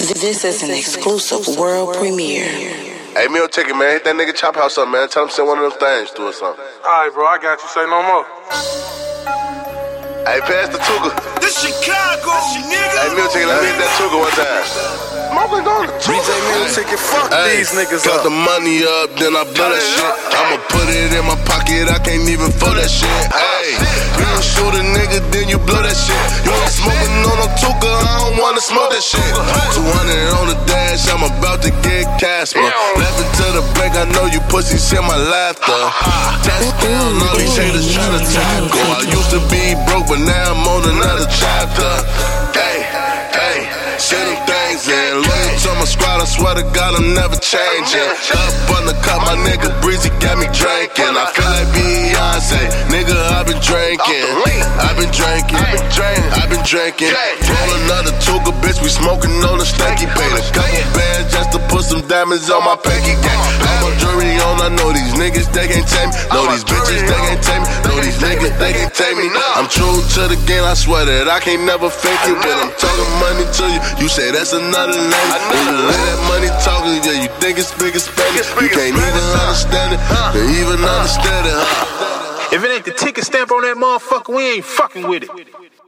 This is an exclusive world premiere. Hey, meal ticket, man. Hit that nigga Chop House up, man. Tell him send one of them things to or something. Alright, bro. I got you. Say no more. Hey, pass the Tuga. This Chicago, nigga. Hey, meal ticket, let me hit that Tuga one time. Smoking on the Tuga. DJ Meal Ticket, fuck these niggas got up. the money up, then I blow that shit. I'ma put it in my pocket, I can't even fold that shit. Hey, you don't shoot a nigga, then you blow that shit. You ain't smoking on no Tuga, I don't wanna smoke that shit. 200 on the dash, I'm about to get Casper. Laughing to the bank, I know you pussies hear my laughter. Touchdown, all these haters tryna tackle. I used to be broke, but now I'm on another chapter. Hey, hey, say them things in. Loyal to my squad, I swear to God I'm never changing. Up on the cup, my nigga Breezy got me drinking. I feel like Beyonce, nigga, I've been drinking. I've been drinking. Roll another Tuga, bitch, we smoking on the stanky. Paid a couple bands just to put some diamonds on my pinky gang. All my jewelry on, I know these niggas, they can't tame me. Know these bitches, they can't tame me. Know these niggas, they can't tame me. I'm true to the game, I swear that I can't never fake it. When I'm talking money to you, you say that's another name. When you let that money talking, yeah, you think it's big as Spanish. You can't even understand it, they even understand it, huh? If it ain't the ticket stamp on that motherfucker, we ain't fucking with it.